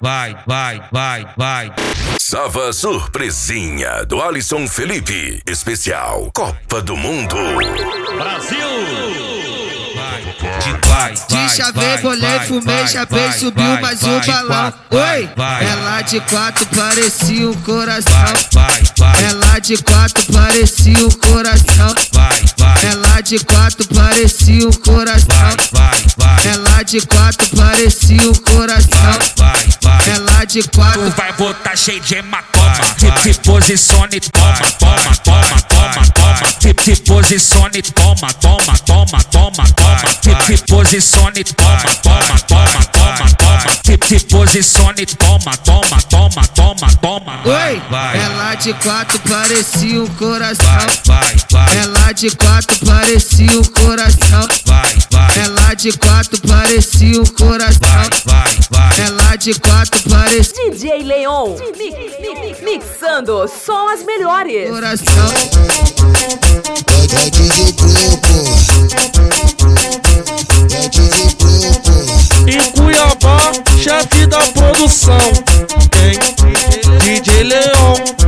vai. Nova surpresinha do Alisson Felipe. Especial Copa do Mundo. Brasil! De chavei, bolei, fumei, chapei, subiu mais um balão. Oi! Ela de quatro parecia um coração. Ela de quatro parecia um coração. Ela de quatro parecia um coração. Ela de quatro parecia um coração. Ela de quatro. Tu vai botar cheio de hematoma. Se posicione, toma. Se posicione, toma. Se posicione, toma. Se posicione, toma. Oi! Ela de quatro parecia um coração. Ela de quatro parecia um coração. Ela de quatro parecia um coração. Ela de quatro parecia. DJ Leon, mixando só as melhores. Coração. Em Cuiabá, chefe da produção, tem DJ Leon.